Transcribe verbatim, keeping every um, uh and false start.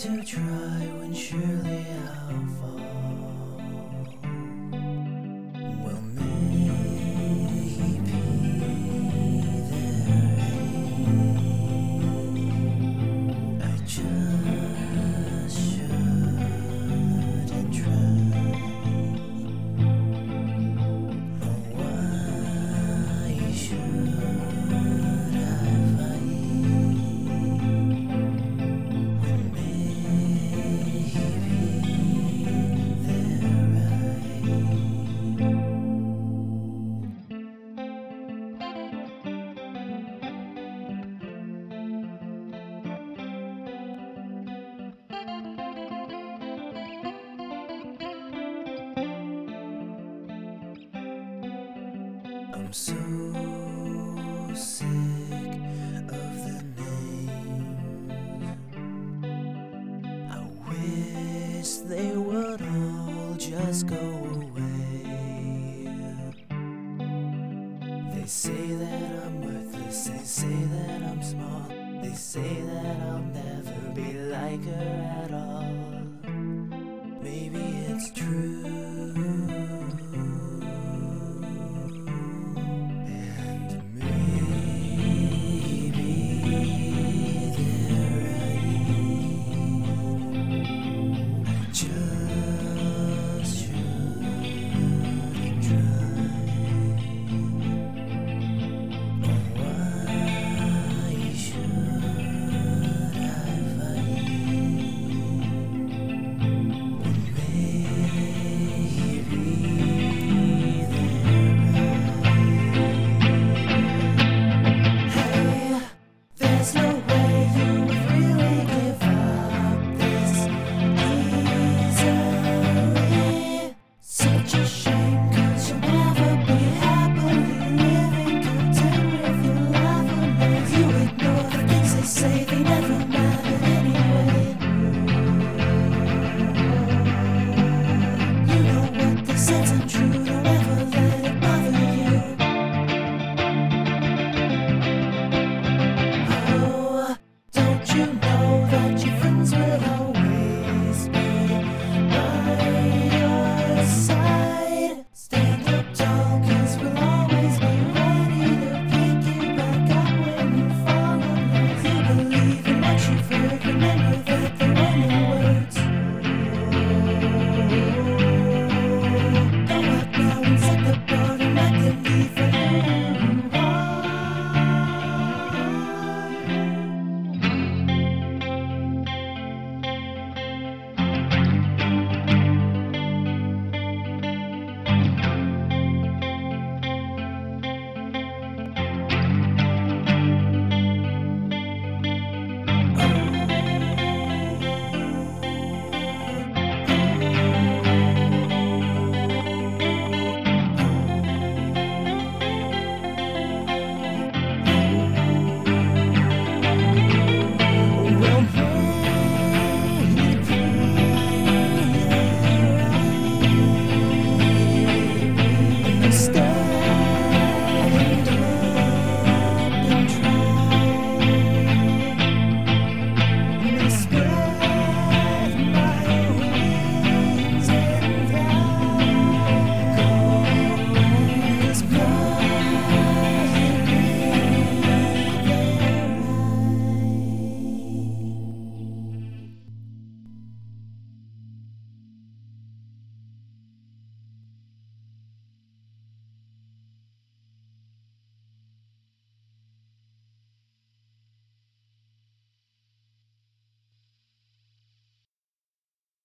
to try when surely I'll fall. Well, maybe there ain't. I just shouldn't try. Oh, why should I fight? I'm so sick of the names. I wish they would all just go away. They say that I'm worthless, they say that I'm small, they say that I'll never be like her at all.